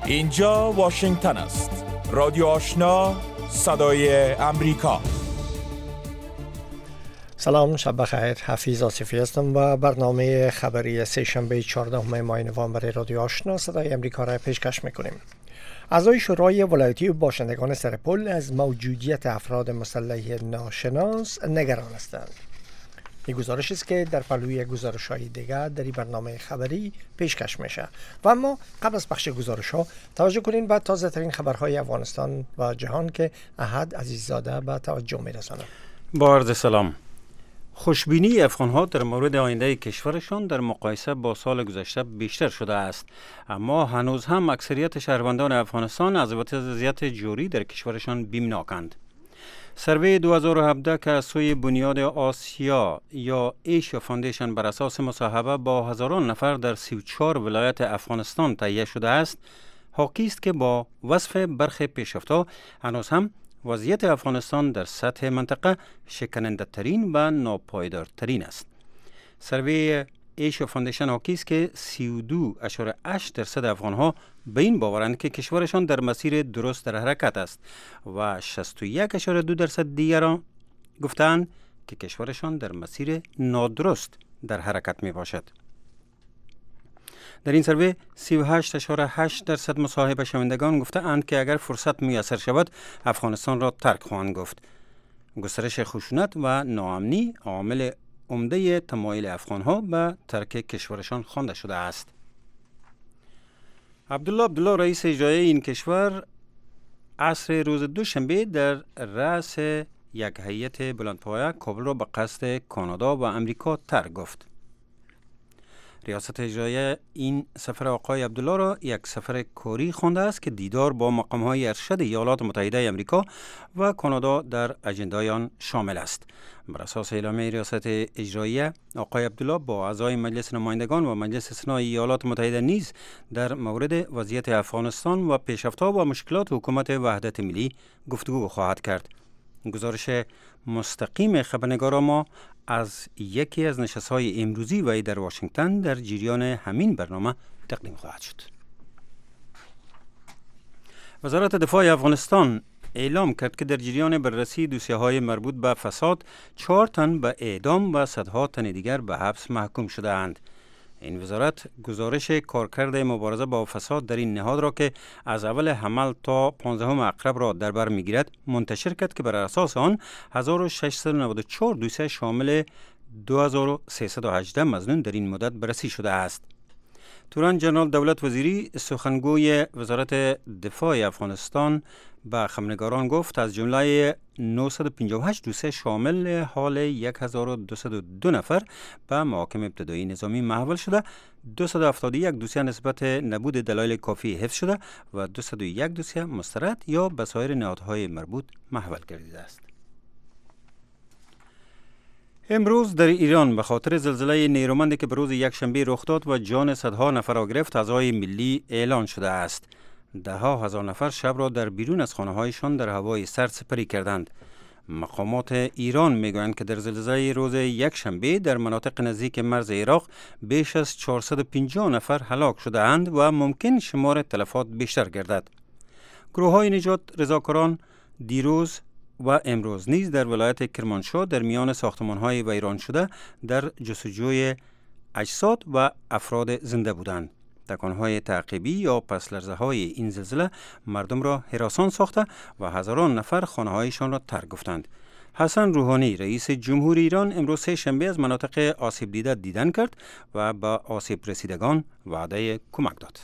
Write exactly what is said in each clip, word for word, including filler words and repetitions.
اینجا واشنگتن است. رادیو آشنا، صدای امریکا. سلام، شب بخیر. حفیظ آصفی هستم و برنامه خبری سه شنبه چهاردهم ماه نوامبر رادیو آشنا صدای امریکا را پیشکش میکنیم. اعضای شورای ولایتی باشندگان سرپل از موجودیت افراد مسلح ناشناس نگران هستند. این گزارش است که در پهلوی گزارش‌های دیگر در این برنامه خبری پیشکش میشه. و اما قبل از پخش گزارش‌ها توجه کنین به تازه ترین خبرهای افغانستان و جهان که احد عزیززاده به توجه میرساند. با عرض سلام. خوشبینی افغان‌ها در مورد آینده کشورشان در مقایسه با سال گذشته بیشتر شده است، اما هنوز هم اکثریت شهروندان افغانستان از وضعیت جوری در کشورشان بیمناکند. سروی دو هزار و هفده که از سوی بنیاد آسیا یا ایشیا فاندیشن بر اساس مصاحبه با هزاران نفر در سی و چهار ولایت افغانستان تهیه شده است، حاکی است که با وصف برخی پیشرفت‌ها هنوز هم وضعیت افغانستان در سطح منطقه شکننده ترین و ناپایدارترین است. سروی ایشیا فاندیشن حاکی است که سی و دو اشاره هشت درصد افغانها به این باورند که کشورشان در مسیر درست در حرکت است و شصت و یک اشاره دو درصد دیگران گفتند که کشورشان در مسیر نادرست در حرکت می باشد. در این سروی سی و هشت اشاره هشت درصد مصاحبه شوندگان گفته اند که اگر فرصت میسر شود افغانستان را ترک خواهند گفت. گسترش خشونت و ناامنی عامل عمده تمایل افغانها به ترک کشورشان خوانده شده است. عبدالله عبدالله رئیس اجرایی این کشور عصر روز دوشنبه در رأس یک هیئت بلندپایه کابل را به قصد کانادا و امریکا ترک گفت. ریاست اجرایی این سفر آقای عبدالله را یک سفر کاری خوانده است که دیدار با مقام‌های ارشد ایالات متحده امریکا و کانادا در اجندای آن شامل است. بر اساس اعلامیه ریاست اجرایی، آقای عبدالله با اعضای مجلس نمایندگان و مجلس سنای ایالات متحده نیز در مورد وضعیت افغانستان و پیشرفت‌ها و مشکلات حکومت وحدت ملی گفتگو خواهد کرد. گزارش مستقیم خبرنگار ما از یکی از نشست‌های امروزی وی در واشنگتن در جریان همین برنامه تقدیم خواهد شد. وزارت دفاع افغانستان اعلام کرد که در جریان بررسی دوسیه‌های مربوط به فساد چهار تن به اعدام و صدها تن دیگر به حبس محکوم شده اند. این وزارت گزارش کارکرد مبارزه با فساد در این نهاد را که از اول حمل تا پانزدهم اکتبر را در بر میگیرد منتشر کرد که بر اساس آن هزار و ششصد و نود و چهار دوسیه شامل دو هزار و سیصد و هجده مظنون در این مدت بررسی شده است. توران جنرال دولت وزیری سخنگوی وزارت دفاع افغانستان به خبرنگاران گفت از جمله نهصد و پنجاه و هشت دوسیه شامل حال هزار و دویست و دو نفر به محاکم ابتدایی نظامی محول شده، دویست و هفتاد و یک دوسیه نسبت نبود دلایل کافی حفظ شده و دویست و یک دوسیه مسترد یا به سایر نهادهای مربوط محول گردیده است. امروز در ایران به خاطر زلزله نیرومندی که به روز یکشنبه رخ داد و جان صدها نفر را گرفت فضای ملی اعلان شده است. ده ها هزار نفر شب را در بیرون از خانه‌هایشان در هوای سرد سپری کردند. مقامات ایران میگویند که در زلزله روز یکشنبه در مناطق نزدیک مرز عراق بیش از چهارصد و پنجاه نفر هلاک شده اند و ممکن شمار تلفات بیشتر گردد. گروه‌های نجات رضاکاران دیروز و امروز نیز در ولایت کرمانشاه در میان ساختمان‌های ویران شده در جستجوی اجساد و افراد زنده بودند. تکانهای تعقیبی یا پسلرزه‌های این زلزله مردم را هراسان ساخته و هزاران نفر خانه‌هایشان را ترک گفتند. حسن روحانی رئیس جمهور ایران امروز سه شنبه از مناطق آسیب دیده دیدن کرد و به آسیب رسیدگان وعده کمک داد.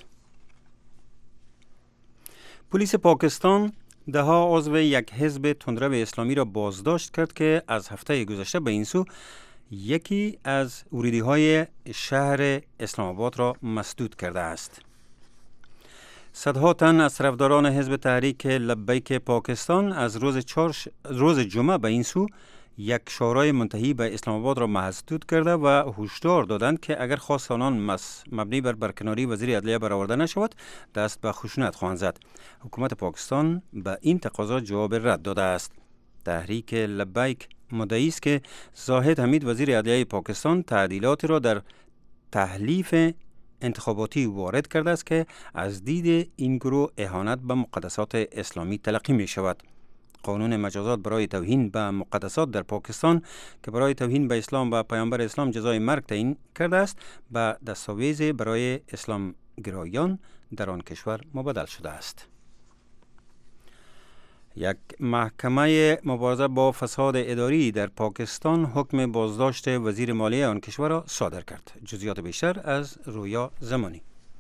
پلیس پاکستان ده ها عضو یک حزب تندرو اسلامی را بازداشت کرد که از هفته گذشته به این سو یکی از ورودی‌های شهر اسلام آباد را مسدود کرده است. صدها تن از طرفداران حزب تحریک لبیک پاکستان از روز چهار روز جمعه به این سو یک شورای منتهی به اسلام آباد را مسدود کرده و هشدار دادند که اگر خواست آنان مبنی بر برکناری وزیر عدلیه برآورده نشود دست به خشونت خواهند زد. حکومت پاکستان به این تقاضا جواب رد داده است. تحریک لبیک مدعی است که زاهد حمید وزیر عدلیه پاکستان تعدیلاتی را در تحلیف انتخاباتی وارد کرده است که از دید این گروه اهانت به مقدسات اسلامی تلقی می شود. قانون مجازات برای توهین به مقدسات در پاکستان که برای توهین به اسلام و پیامبر اسلام جزای مرگ تعیین کرده است به دستاویز برای اسلام گرایان در آن کشور مبادل شده است. یک محکمه مبارزه با فساد اداری در پاکستان حکم بازداشت وزیر مالیه آن کشور را صادر کرد. جزئیات بیشتر از رویا زمانی.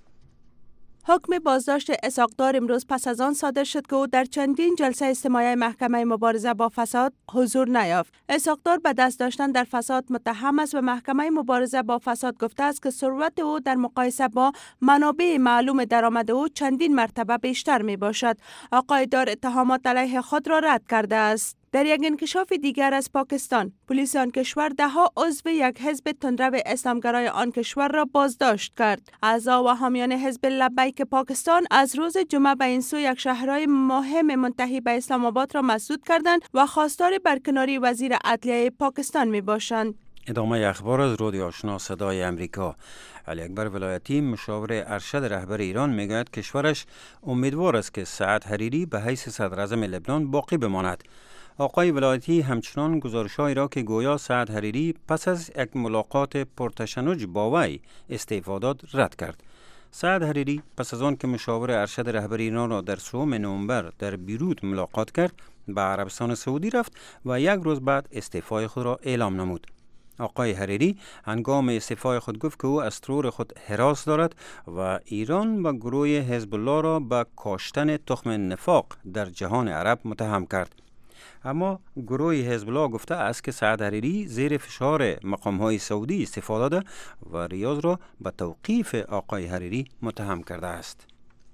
حکم بازداشت اسحاق‌دار امروز پس از آن صادر شد که او در چندین جلسه استماعی محکمه مبارزه با فساد حضور نیافت. اسحاق‌دار به دست داشتن در فساد متهم است و محکمه مبارزه با فساد گفته است که ثروت او در مقایسه با منابع معلوم درآمد او چندین مرتبه بیشتر می باشد. آقای دار اتهامات علیه خود را رد کرده است. در یک انکشاف دیگر از پاکستان، پلیس آن کشور دهها عضو یک حزب تندرو اسلامگرای آن کشور را بازداشت کرد. اعضا و حامیان حزب لبیک پاکستان از روز جمعه به این سو یک شهرهای مهم منتهی به اسلام آباد را مسدود کردند و خواستار برکناری وزیر عدلیه پاکستان می باشند. ادامه اخبار از رادیو آشنا صدای امریکا. علی اکبر ولایتی مشاور ارشد رهبر ایران میگوید کشورش امیدوار است که سعد حریری به حیث صدر اعظم لبنان باقی بماند. آقای ولایتی همچنان گزارش‌هایی را که گویا سعد حریری پس از یک ملاقات پرتشنج با وی استعفا داد رد کرد. سعد حریری پس از آن که مشاور ارشد رهبر ایران را در سوم نوامبر در بیروت ملاقات کرد به عربستان سعودی رفت و یک روز بعد استعفای خود را اعلام نمود. آقای حریری هنگام استعفای خود گفت که او از طور خود هراس دارد و ایران و گروه حزب الله را به کاشتن تخم نفاق در جهان عرب متهم کرد. اما گروه حزب الله گفته است که سعد حریری زیر فشار مقام‌های سعودی استفاده داده و ریاض را به توقیف آقای حریری متهم کرده است.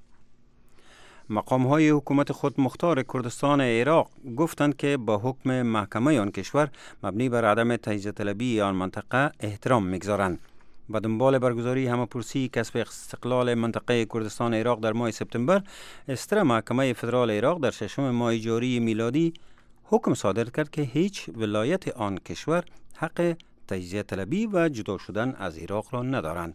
مقام‌های حکومت خود مختار کردستان عراق گفتند که با حکم محکمه آن کشور مبنی بر عدم تجزیه طلبی آن منطقه احترام می‌گذارند. با دنبال برگزاری همه‌پرسی کسب استقلال منطقه کردستان عراق در ماه سپتامبر، استر محکمه فدرال عراق در ششم ماه جاری میلادی حکم صادر کرد که هیچ ولایت آن کشور حق تجزیه طلبی و جدا شدن از عراق را ندارند.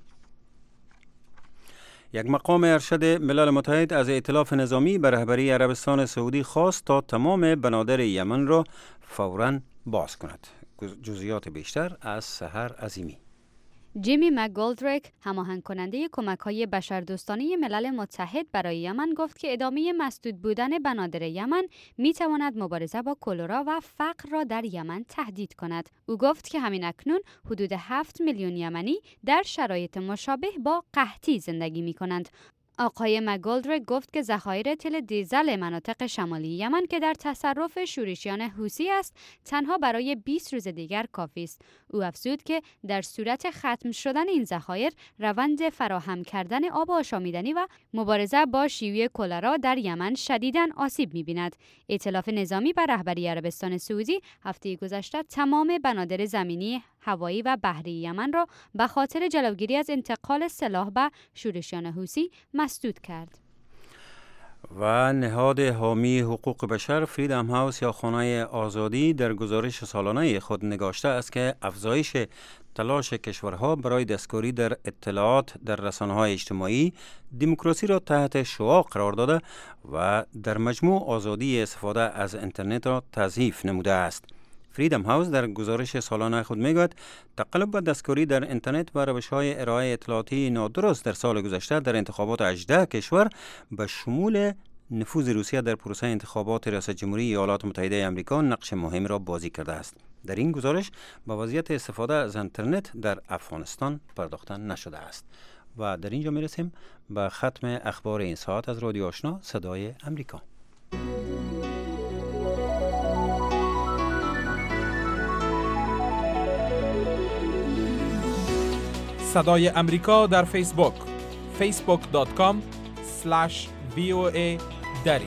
یک مقام ارشد ملل متحد از ائتلاف نظامی به رهبری عربستان سعودی خواست تا تمام بنادر یمن را فوراً باز کند. جزئیات بیشتر از سحر عظیمی. جیمی مکگولدریک، هماهنگ کننده کمک‌های بشردوستانه ملل متحد برای یمن، گفت که ادامه مسدود بودن بنادر یمن می‌تواند مبارزه با کلرا و فقر را در یمن تهدید کند. او گفت که همین اکنون حدود هفت میلیون یمنی در شرایط مشابه با قحطی زندگی می‌کنند. آقای مکگولدریک گفت که ذخایر تل دیزل مناطق شمالی یمن که در تصرف شورشیان حوثی است تنها برای بیست روز دیگر کافی است. او افزود که در صورت ختم شدن این ذخایر روند فراهم کردن آب آشامیدنی و مبارزه با شیوع کلرا در یمن شدیداً آسیب می‌بیند. ائتلاف نظامی بر رهبری عربستان سعودی هفته گذشته تمام بنادر زمینی، هوایی و بحری یمن را به خاطر جلوگیری از انتقال سلاح به شورشیان حوثی مسدود کرد. و نهاد حامی حقوق بشر فریدم هاوس یا خانه آزادی در گزارش سالانه خود نگاشته است که افزایش تلاش کشورها برای دستکاری در اطلاعات در رسانه‌های اجتماعی دموکراسی را تحت شعاع قرار داده و در مجموع آزادی استفاده از اینترنت را تضعیف نموده است. فریدم هاوس در گزارش سالانه خود میگوید تقلب و دستکاری در اینترنت و روش‌های ارائه اطلاعاتی نادرست در سال گذشته در انتخابات هجده کشور به شمول نفوذ روسیه در پروسه انتخابات ریاست جمهوری ایالات متحده آمریکا نقش مهم را بازی کرده است. در این گزارش با وضعیت استفاده از اینترنت در افغانستان پرداخته نشده است. و در اینجا میرسیم به ختم اخبار این ساعت از رادیو آشنا صدای امریکا. صدای امریکا در فیسبوک فیسبوک دات کام اسلش وی او ای دری.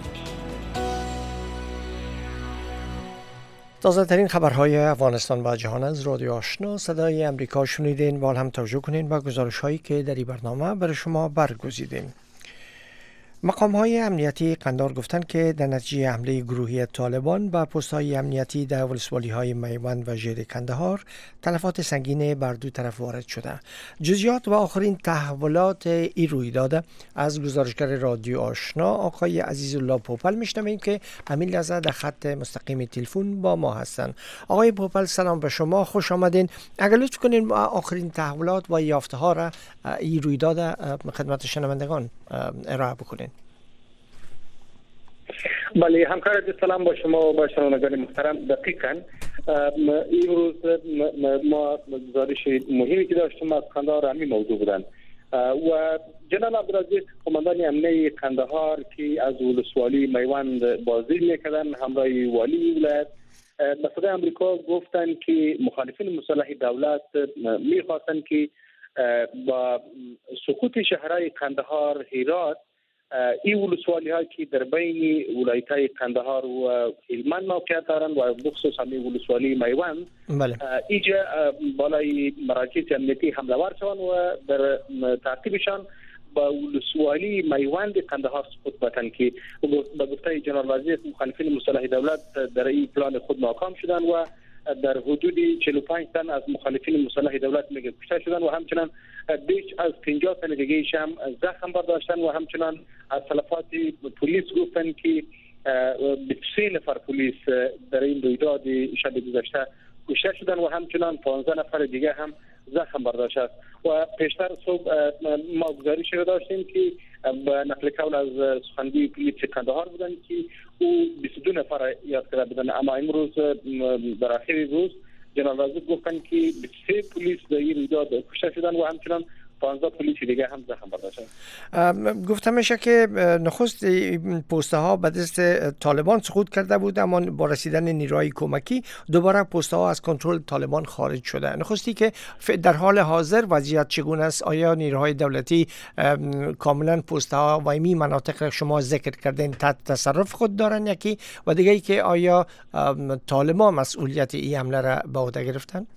تازه ترین خبرهای افغانستان و جهان از رادیو آشنا صدای امریکا شنیدین و هم توجه کنین و گزارش هایی که در این برنامه برای شما برگزیدیم. مقام های امنیتی قندهار گفتند که در نتیجه حمله گروهی طالبان به پست های امنیتی در ولسوالی های میوند و ژیر قندهار تلفات سنگین بر دو طرف وارد شده. جزئیات و آخرین تحولات این رویداد از گزارشگر رادیو آشنا آقای عزیزالله پوپل میشنویم که همین لحظه در خط مستقیم تلفن با ما هستند. آقای پوپل سلام به شما، خوش آمدین. اگر لطف کنین آخرین تحولات و یافته ها را این رویداد خدمت شنوندگان ارائه بکنین. بله، همکار عزیز سلام با شما و با شنوندگان محترم. دقیقاً امروز ما گزارش مهمی که داشتیم از قندهار همین موضوع بودن و جناب عبدالعزیز قماندان امنیه قندهار که از ولسوالی میوند بازدید میکردن همراه والی ولایت به صدای امریکا گفتن که مخالفین مسلح دولت میخواستن که با سقوط شهرهای قندهار، هرات، این ولسوالی ها که در بین ولایت های قندهار و هلمند موقعیت دارند و بخصوص همین ولسوالی میوند اینجا بالای مراکز امنیتی حمله ور شوند و در تعقیبشان با ولسوالی میوند قندهار سقوط بتن که به گفته جنرال وزیر مخالفین مسلح دولت در این پلان خود ناکام شدن و در حدود چهل و پنج تن از مخالفین مسلح دولت میگه کشته شدن و همچنان بیش از پنجاه تن دیگه هم زخم برداشتن و همچنان از تلفات پلیس گفتن که بیست و سه نفر پلیس در این رویداد شب گذشته کشته شدن و همچنان پانزده نفر دیگه هم زخم برداشت است. و پیشتر صبح ما گزارش را داشتیم که به نقل قول از سخنگوی پلیس قندهار بودن که او بیست و دو نفر یاد کرده بودن، اما امروز در آخر روز جناب وزیر گفتن که بیست و سه پلیس در این رویداد کشته شدن و همچنان پانزده پلیس دیگه هم زخم برداشتن. گفته میشه که نخست پسته ها به دست طالبان سقوط کرده بود، اما با رسیدن نیروهای کمکی دوباره پسته ها از کنترل طالبان خارج شده. نخستی که در حال حاضر وضعیت چگونه است؟ آیا نیروهای دولتی کاملا پسته ها و این مناطق را شما ذکر کردین تحت تصرف خود دارن یکی و دیگه ای که آیا طالبان مسئولیت این حمله را به عهده گرفتن؟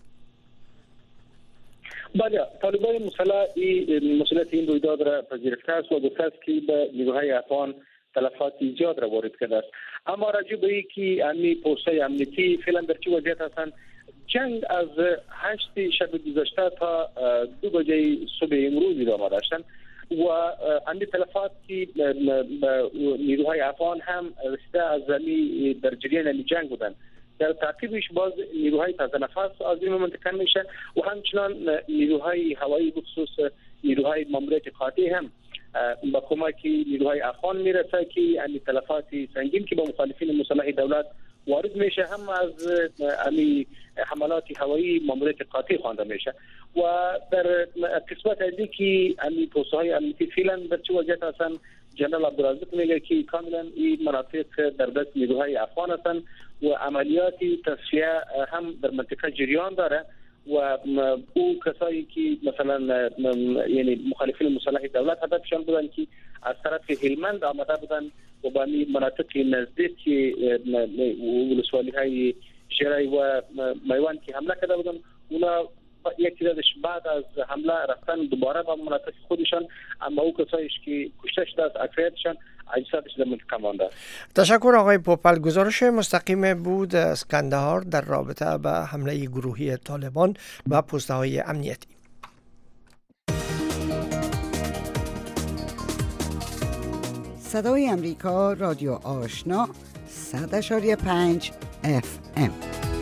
بله، طالبان مسلح این مسئولیت این رویداد را پذیرفته است و گفته است که به نیروهای افغان تلفات ایجاد را وارد کرده است. اما راجع به اینکه امنی پست‌های امنیتی فعلا در چه وضعیت هستند، جنگ از هشت شب گذشته تا دو بجه صبح امروز ادامه داشتند و امنی تلفات که نیروهای افغان هم رسیده از زمین در جریان جنگ بودند. در تعقیبش باز نیروهای تازه نفس از این منطقه میشه و همچنان نیروهای هوایی بخصوص نیروهای ماموریت قاطع هم با کمک نیروهای افغان میرسه که این تلفات سنگین که با مخالفین مسلح دولت وارد میشه هم از امی حملات هوایی ماموریت قاطع خوانده میشه و در قسمت ازی که امی پست‌های امنیتی فعلا در چه وضعیت هستن، جنرال عبدالرزاق میگه که کاملا این مناطق در دست نیروهای افغان هستند و عملیات تصفیه هم در منطقه جریان داره و او کسایی که مثلا یعنی مخالفین مسلح دولت هدفشان بودن که از طرف هلمند آمده بودن و به این مناطق نزدیک ولسوالی های ژیر و میوند که حمله کرده بودن، اونا یک تعدادش بعد از حمله رفتن دوباره به مناطق خودشان، اما او کسایش که کشته شده است اکثریتشان اجسادش در منطقه مانده. تشکر آقای پوپل. گزارش مستقیم بود از قندهار در رابطه به حمله گروهی طالبان به پست‌های امنیتی. صدای امریکا، رادیو آشنا، صد اشاری پنج اف ام.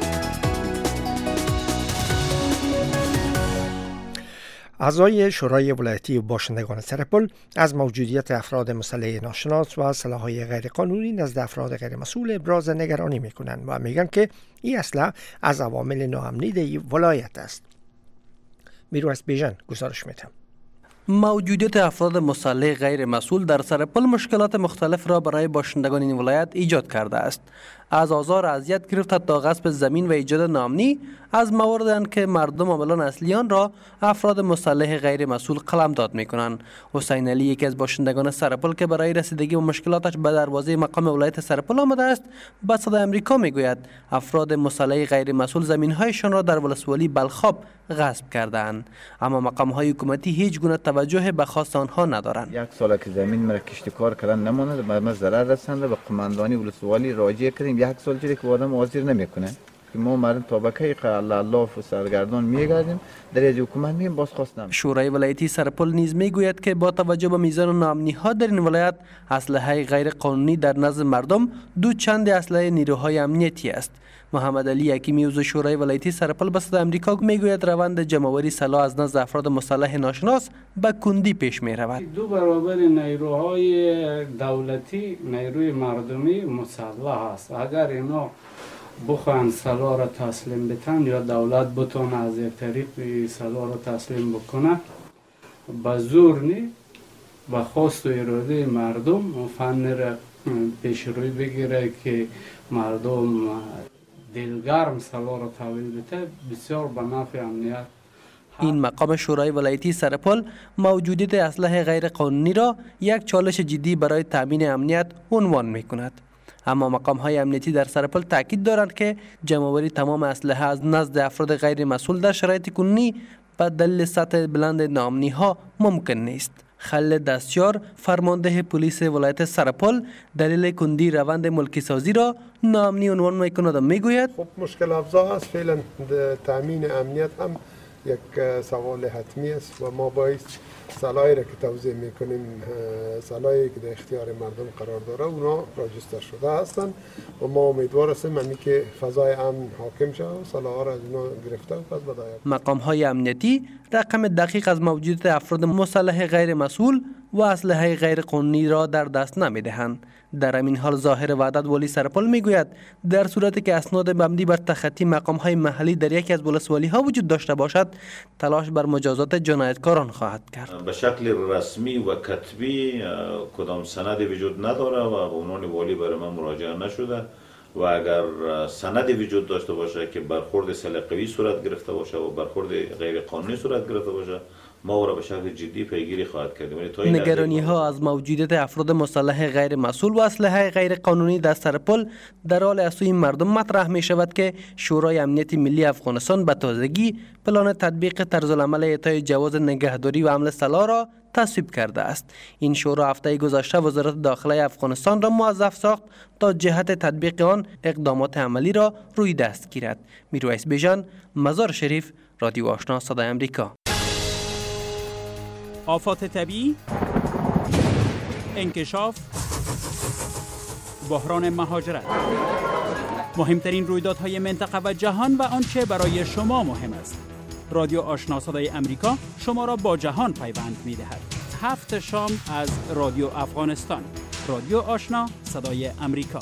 اعضای شورای ولایتی باشندگان سرپل از موجودیت افراد مسلح ناشناس و سلاح‌های غیرقانونی نزد افراد غیرمسئول ابراز نگرانی میکنند و میگن که این اسلحه از عوامل ناامنی در ولایت است. میرویس بیژن گزارش میدم. موجودیت افراد مسلح غیر مسئول در سرپل مشکلات مختلف را برای باشندگان این ولایت ایجاد کرده است. از آزار اذیت گرفته تا غصب زمین و ایجاد ناامنی از مواردند که مردم عاملان اصلی آن را افراد مسلح غیر مسئول قلمداد می‌کنند. حسین علی یکی از باشندگان سرپل که برای رسیدگی به مشکلاتش به دروازه مقام ولایت سرپل آمده است، به صدای آمریکا میگوید افراد مسلح غیر مسئول زمین‌هایشان را در ولسوالی بلخاب غصب کردند، اما مقام های حکومتی هیچ گونه توجه به خواست آنها ندارند. یک سال که زمین مرا کشت کار کردن نماند، به ما ضرر رسنده، به قماندانی ولسوالی راجع کردیم. یک سال جوری که آدم حاضر نمیکنه که ما مردم طبقه الله الله و سرگردان میگردیم، در از حکومت میگیم باز خواست نمیشه. شورای ولایتی سرپل نیز میگوید که با توجه به میزان ناامنی ها در این ولایت، اسلحه غیر قانونی در نزد مردم دو چند اسلحه نیروهای امنیتی است. محمد علی حکیمی عضو شورای ولایتی سرپل به صدای آمریکا میگوید روند جمع‌آوری سلاح از نزد افراد مسلح ناشناس به کندی پیش می رود. دو برابر نیروهای دولتی نیروی مردمی مسلح است. اگر اینا بخواهند سلاح را تسلیم بتن یا دولت بتونه از یک طریق سلاح را تسلیم بکنه، به زور نی، به خواست و اراده مردم فن را پیش روی بگیره که مردم دلگرم سلاح را تحویل بده، بسیار به نفع امنیت. این مقام شورای ولایتی سرپل موجودیت اسلحه غیر قانونی را یک چالش جدی برای تامین امنیت عنوان می کند. اما مقام های امنیتی در سرپل تاکید دارند که جمع‌آوری تمام اسلحه از نزد افراد غیر مسئول در شرایط کنونی به دلیل سطح بلند ناامنی ها ممکن نیست. خالد دستیار فرمانده پلیس ولایت سرپل دلیل کندی روند ملکی سازی را ناامنی عنوان می‌کند و میگوید خب مشکل افزا است. فعلا تامین امنیت هم یک سوال حتمی است و ما باید سلاحی را که توزیع میکنیم، سلاحی که در اختیار مردم قرار داره، اونا راجستر شده هستند و ما امیدوار هستیم همین که فضای امن حاکم شود و سلاح را از اونا گرفته و پس بداید. مقام های امنیتی رقم دقیق از موجودیت افراد مسلح غیر مسئول و اسلحه غیر قانونی را در دست نمیدهند. در همین حال ظاهر وحدت والی سرپل میگوید در صورتی که اسناد مبنی بر تخطی مقام های محلی در یکی از ولسوالی ها وجود داشته باشد، تلاش بر مجازات جنایتکاران خواهد کرد. به شکل رسمی و کتبی کدام سندی وجود نداره و به عنوان والی برای من مراجعه نشده و اگر سندی وجود داشته باشه که برخورد سلیقه‌ای صورت گرفته باشه و برخورد غیر قانونی صورت گرفته باشه، ما او را به شکل جدی پیگیری خواهد کرد. نگرانی ها از موجودیت افراد مسلح غیر مسئول و اسلحه غیر قانونی در سرپل در حال از سوی مردم مطرح می شود که شورای امنیت ملی افغانستان به تازگی پلان تطبیق طرزالعمل اعطای جواز نگهداری و حمل سلاح را تصویب کرده است. این شورا هفته گذشته وزارت داخله افغانستان را موظف ساخت تا جهت تطبیق آن اقدامات عملی را روی دست گیرد. میرویس بیژن، مزار شریف، رادیو آشنا صدای آمریکا. آفات طبیعی، انکشاف، بحران مهاجرت، مهمترین رویدادهای منطقه و جهان و آنچه برای شما مهم است. رادیو آشنا صدای آمریکا شما را با جهان پیوند می‌دهد. هفت شام از رادیو افغانستان. رادیو آشنا صدای آمریکا.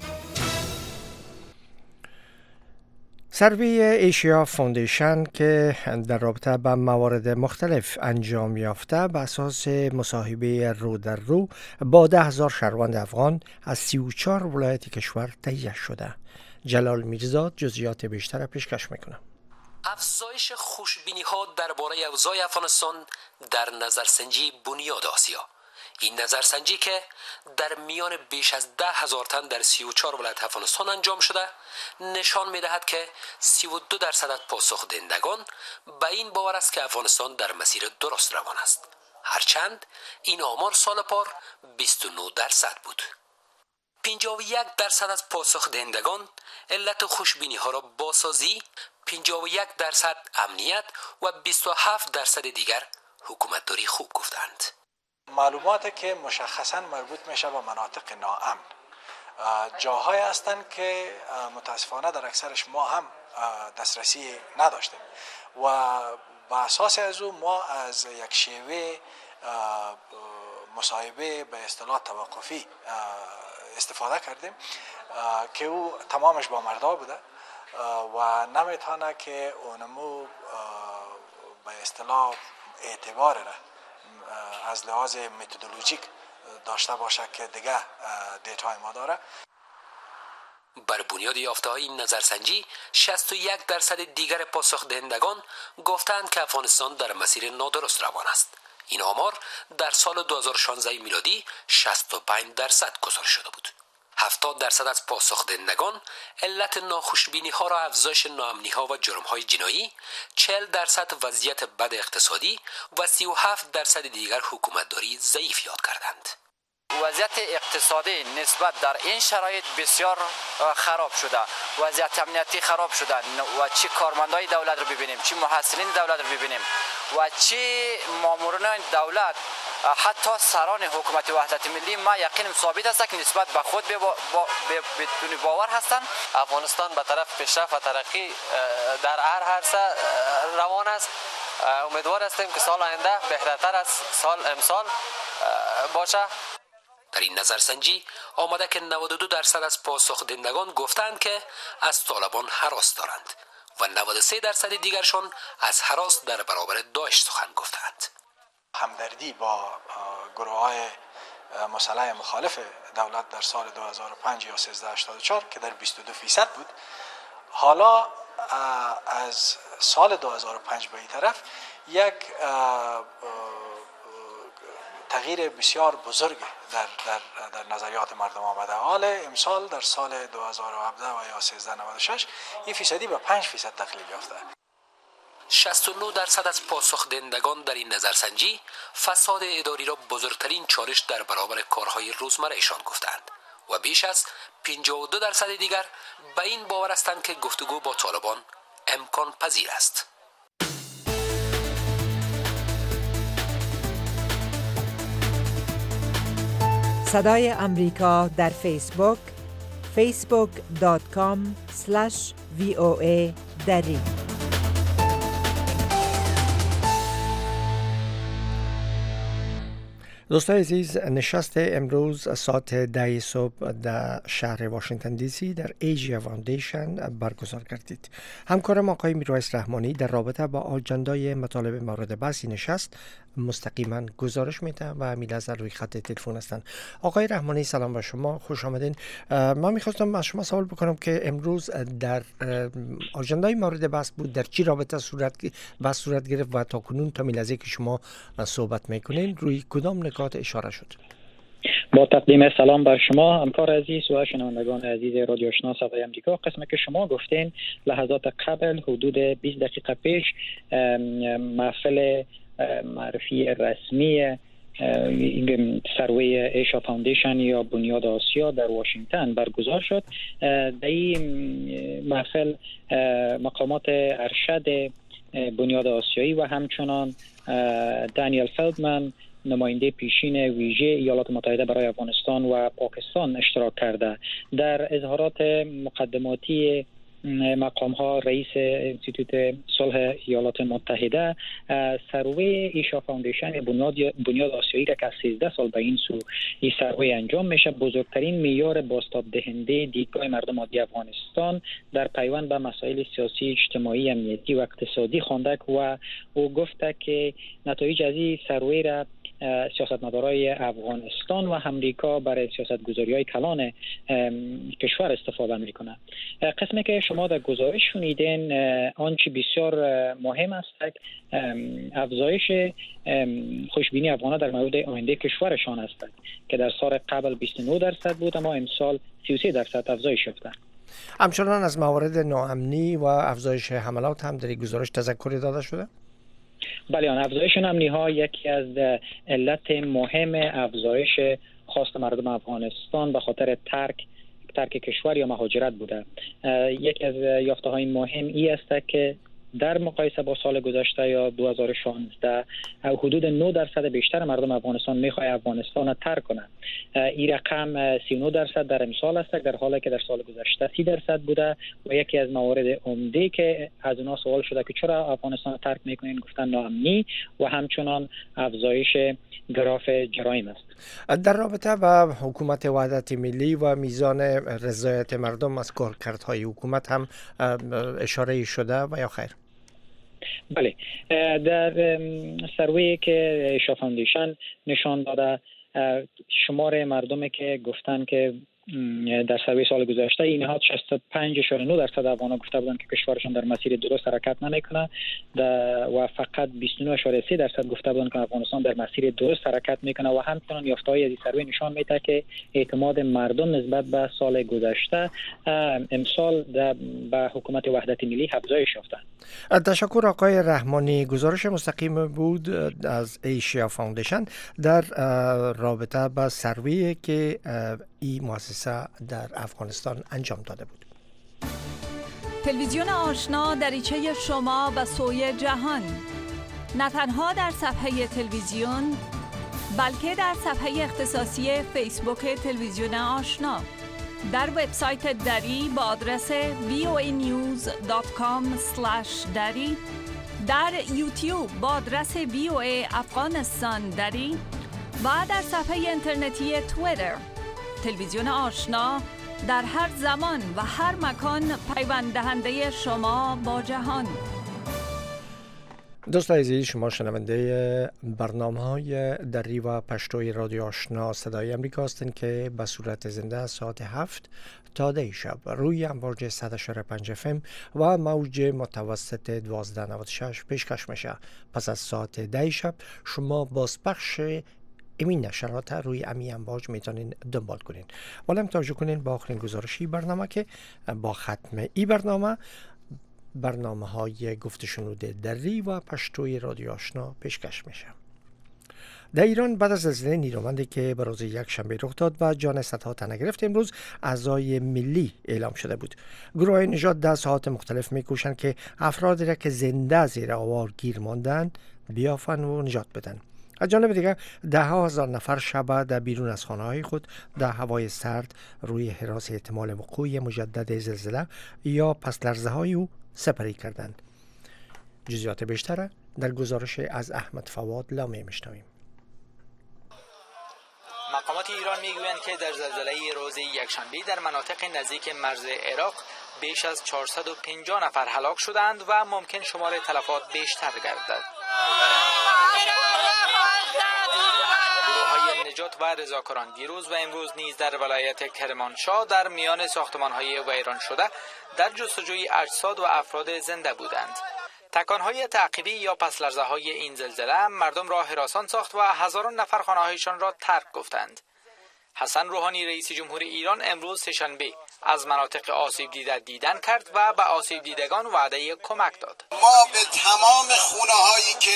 سروی ایشیا فاندیشن که در رابطه با موارد مختلف انجام یافته به اساس مصاحبه رو در رو با ده هزار شهروند افغان از سی و چهار ولایت کشور تهیه شده. جلال میرزا جزئیات بیشتر پیشکش میکنه. افزایش خوشبینی ها درباره اوضاع افغانستان در نظرسنجی بنیاد آسیا. این نظرسنجی که در میان بیش از ده هزار تن در سی و چهار ولایت افغانستان انجام شده نشان می‌دهد که سی و دو درصد از پاسخ دهندگان به این باور است که افغانستان در مسیر درست روان است، هرچند این آمار سال پار بیست و نه درصد بود. پنجاه و یک درصد از پاسخ دهندگان علت خوشبینی ها را بازسازی، پنجاه و یک درصد امنیت و بیست و هفت درصد دیگر حکومتداری خوب گفتند. معلوماتی که مشخصاً مربوط میشه به مناطق ناامن، جاهایی هستند که متاسفانه در اکثرش ما هم دسترسی نداشتیم و به اساس از او ما از یک شیوه مصاحبه به اصطلاح توقفی استفاده کردیم که او تمامش با مردا بوده و نمیتونه که اونمو به اصطلاح اعتبار را از لحاظ متدولوژیک داشته باشه که دیگه دیتای ما داره. بر بنیاد یافته‌های این نظرسنجی شصت و یک درصد دیگر پاسخ دهندگان گفتند که افغانستان در مسیر نادرست روان است. این آمار در سال دو هزار و شانزده میلادی شصت و پنج درصد گزارش شده بود. هفتاد درصد از پاسخ دهندگان علت ناخوشبینی ها را افزایش ناامنی ها و جرم های جنایی، چهل درصد وضعیت بد اقتصادی و سی و هفت درصد دیگر حکومتداری ضعیف یاد کردند. وضعیت اقتصادی نسبت در این شرایط بسیار خراب شده، وضعیت امنیتی خراب شده و چه کارمندای دولت رو ببینیم، چه محصلین دولت رو ببینیم و چه ماموران دولت، حتی سران حکومت وحدت ملی، ما یقینم ثابت است که نسبت به خود بدون باور هستند. افغانستان به طرف پیشرفت و ترقی در هر عرصه روان است. امیدوار هستیم که سال آینده بهترتر از سال امسال باشه. در این نظرسنجی آمده که نود و دو درصد از پاسخ دهندگان گفتند که از طالبان هراس دارند و نود و سه درصد دیگرشان از هراس در برابر داعش سخن گفتند. همدردی با گروه های مسلح مخالف دولت در سال دو هزار و پنج یا سیزده هشتاد و چهار که در بیست و دو فیصد بود، حالا از سال دو هزار و پنج به این طرف یک تغییر بسیار بزرگ در, در, در نظریات مردم آمده. حال امسال در سال دو هزار و هفده و یا سیزده نود و شش این فیصدی به پنج فیصد تقلیل یافته. شصت و نه درصد از پاسخ دهندگان در این نظرسنجی فساد اداری را بزرگترین چالش در برابر کارهای روزمره ایشان گفتند و بیش از پنجاه و دو درصد دیگر به این باور هستند که گفتگو با طالبان امکان پذیر است. صدای امریکا در فیسبوک فیسبوک دات کام اسلش وی او ای دری. دوستان عزیز، نشست امروز ساعت ده صبح در شهر واشنگتن دی سی در ایجیا فاندیشن برگزار گردید. همکارم آقای میرویس رحمانی در رابطه با آجندای مطالب مورد بحث نشست مستقیما گزارش میده و امیل از روی خط تلفن هستند. آقای رحمانی سلام به شما، خوش آمدین. من میخواستم از شما سوال بکنم که امروز در آجندای مورد بحث بود، در چی رابطه صورت بحث صورت گرفت و تا کنون تا میل از که شما صحبت میکنین روی کدام نکات اشاره شد؟ با تقدیم سلام بر شما همکار عزیز و شنوندگان عزیز رادیو آشنا صدای امریکا. قسمی که شما گفتین لحظات قبل حدود بیست دقیقه پیش محفل معرفی رسمی سروی ایشا فاندیشن یا بنیاد آسیا در واشنگتن برگزار شد. در این محفل مقامات ارشد بنیاد آسیایی و همچنان دانیل فلدمن نماینده پیشین ویژه ایالات متحده برای افغانستان و پاکستان اشتراک کرده. در اظهارات مقدماتی مقام ها رئیس انستیتوت صلح ایالات متحده سروی ایشا فاندیشن بنیاد بنیاد آسیایی را که از سیزده سال به این سو این سروی انجام میشه بزرگترین معیار بازتاب دهنده دیدگاه مردم عادی افغانستان در پیوند به مسائل سیاسی، اجتماعی، امنیتی و اقتصادی خوانده و او گفته که نتایج از این سروی را سیاستمدارای افغانستان و امریکا برای سیاستگذاری‌های کلان کشور استفاده میکنه. قسمی که شما در گزارش شنیدین آنچه بسیار مهم است افزایش خوشبینی افغان‌ها در مورد آینده کشورشان است که در سال قبل بیست و نه درصد بود اما امسال سی و سه درصد افزایش یافته. همچنان از موارد ناامنی و افزایش حملات هم در گزارش تذکری داده شده؟ بله، آن افزایش ناامنی ها یکی از علت مهم افزایش خواست مردم افغانستان به خاطر ترک ترک کشور یا مهاجرت بوده. یکی از یافته های مهم ای است که در مقایسه با سال گذشته یا دو هزار و شانزده حدود نه درصد بیشتر مردم افغانستان میخواد افغانستان را ترک کنند. این رقم سی و نه درصد در امسال است در حالی که در سال گذشته سی درصد بوده و یکی از موارد عمده که از اونها سوال شده که چرا افغانستان را ترک میکنین گفتن ناامنی و همچنان افزایش گراف جرایم است. در رابطه با حکومت وحدت ملی و میزان رضایت مردم از کارکردهای حکومت هم اشاره شده و یا خیر؟ بله، در سروی که ایشا فاندیشن نشان داده شمار مردمی که گفتن که در سروی سال گذشته این نهاد شصت و پنج اشاره نه درصد افغانان گفته بودند که کشورشان در مسیر درست حرکت نمیکنه و فقط بیست و نه اشاره سه درصد گفته بودند که افغانستان در مسیر درست حرکت میکنه و همچنین یافته‌های از این سروی نشان میده که اعتماد مردم نسبت به سال گذشته امسال به حکومت وحدت ملی افزایش یافته. تشکر آقای رحمانی. گزارش مستقیم بود از ایشیا فاوندیشن در رابطه با سروی که این مؤسسه در افغانستان انجام داده بود. تلویزیون آشنا دریچه شما به سوی جهان، نه تنها در صفحه تلویزیون بلکه در صفحه اختصاصی فیسبوک تلویزیون آشنا، در وبسایت دری با آدرس وی او ای نیوز دات کام اسلش دری، در یوتیوب با آدرس وی او ای افغانستان دری و در صفحه اینترنتی توییتر. تلویزیون آشنا در هر زمان و هر مکان پیوند دهنده شما با جهان. دوست عزیز، شما شنونده برنامه‌های دری و پشتوی رادیو آشنا صدای امریکا هستند که به صورت زنده ساعت هفت تا ده شب روی امواج صد و پنج اف ام و موج متوسط دوازده و نود و شش پیشکش میشه. پس از ساعت ده شب شما بازپخش امین نشرات روی امی امواج میتونین دنبال کنین. حالا توجه کنین با آخرین گزارشی برنامه که با ختم ای برنامه برنامه های گفت شنود دری و پشتوی رادیو آشنا پیشکش میشه. در ایران بعد از زلزله نیرومندی که به روز یک شنبه رخ داد و جان صدها تن گرفت، امروز اعضای ملی اعلام شده بود. گروه نجات در ساعات مختلف میکوشند که افرادی را که زنده زیر آوار گیر ماندن بیافن و نجات بدن. از جانب دیگر ده ها هزار نفر شب در بیرون از خانه های خود در هوای سرد روی حراس احتمال وقوع مجدد زلزله یا پس لرزه های او سپری کردند. جزئیات بیشتر در گزارش از احمد فواد لامی میشنویم. مقامات ایران میگویند که در زلزله روز یکشنبه در مناطق نزدیک مرز عراق بیش از چهارصد و پنجاه نفر هلاک شدند و ممکن شمار تلفات بیشتر گردد. گروه‌های نجات و رضاکاران دیروز و امروز نیز در ولایت کرمانشاه در میان ساختمان‌های ویران شده در جستجوی اجساد و افراد زنده بودند. تکان‌های تعقیبی یا پس لرزه‌های این زلزله مردم را هراسان ساخت و هزاران نفر خانه‌هایشان را ترک گفتند. حسن روحانی رئیس جمهور ایران امروز سه‌شنبه از مناطق آسیب دیده دیدن کرد و به آسیب دیدگان وعده کمک داد. ما به تمام خونه‌هایی که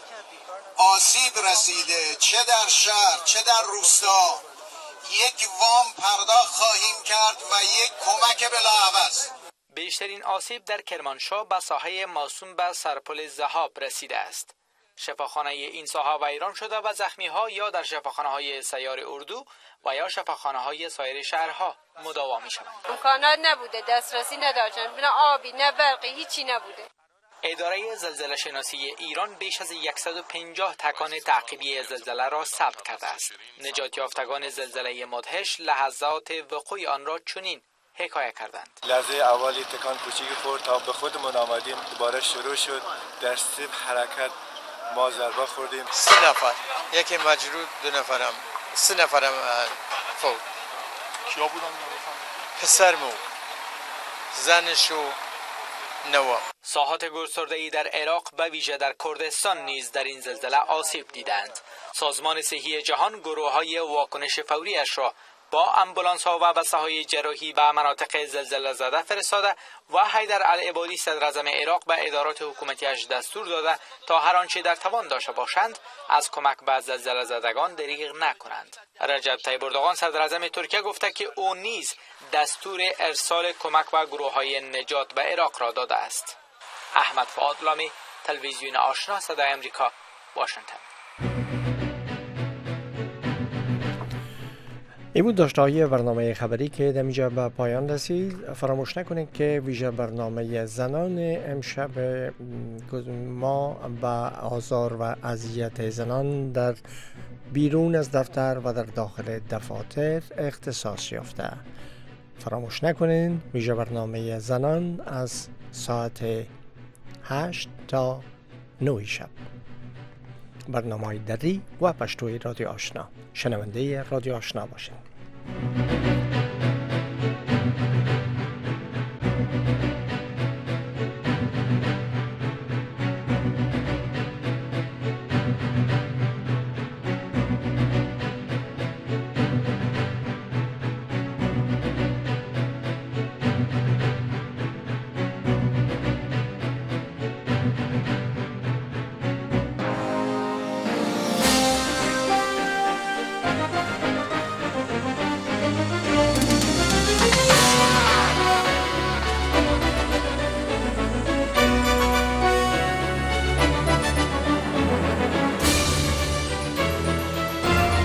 آسیب رسیده، چه در شهر چه در روستا، یک وام پرداخت خواهیم کرد و یک کمک بلاعوض. بیشترین آسیب در کرمانشاه به ساحه موسوم به سرپل ذهاب رسیده است. شفاخانه این ساحه ویران شده و زخمی ها یا در شفاخانه های سیار اردو و یا شفاخانه های سایر شهرها مداوا می شوند. امکانات نبوده، دسترسی نداشتن، نه آبی نه برقی، هیچی نبوده. اداره زلزله شناسی ایران بیش از صد و پنجاه تکان تعقیبی زلزله را ثبت کرده است. نجات یافتگان زلزله مدهش لحظات وقوع آن را چنین حکایه کردند. لحظه اولی تکان کوچیکی خورد تا به خودمون آمدیم، دوباره شروع شد. در سیب حرکت ما ضربه خوردیم. سه نفر، یکی مجروح، دو نفرم، سه نفرم فوت. کیا بودن؟ پسرمو، زنش و نوا. ساحات گسترده‌ای در عراق و ویژه در کردستان نیز در این زلزله آسیب دیدند. سازمان صحی جهان گروه‌های واکنش فوریش را با امبولانس‌ها و بساهای جراحی و مناطق زلزله زده فرستاده و حیدر العبادی صدراعظم عراق به ادارات حکومتیش دستور داده تا هر آنچه در توان داشته باشند از کمک به زلزله زدگان دریغ نکنند. رجب طیب اردوغان صدراعظم ترکیه گفته که او نیز دستور ارسال کمک به گروه‌های نجات به عراق را داده است. احمد فؤاد لامی، تلویزیون آشنا صدای آمریکا، واشنگتن. این بود داشته‌های برنامه خبری که در اینجا به پایان رسید. فراموش نکنید که ویژه برنامه زنان امشب ما به آزار و اذیت زنان در بیرون از دفتر و در داخل دفاتر اختصاص یافته. فراموش نکنید ویژه برنامه زنان از ساعت هشت تا نه شب. برنامه دری و پشتوی رادیو آشنا. شنونده رادیو آشنا باشید.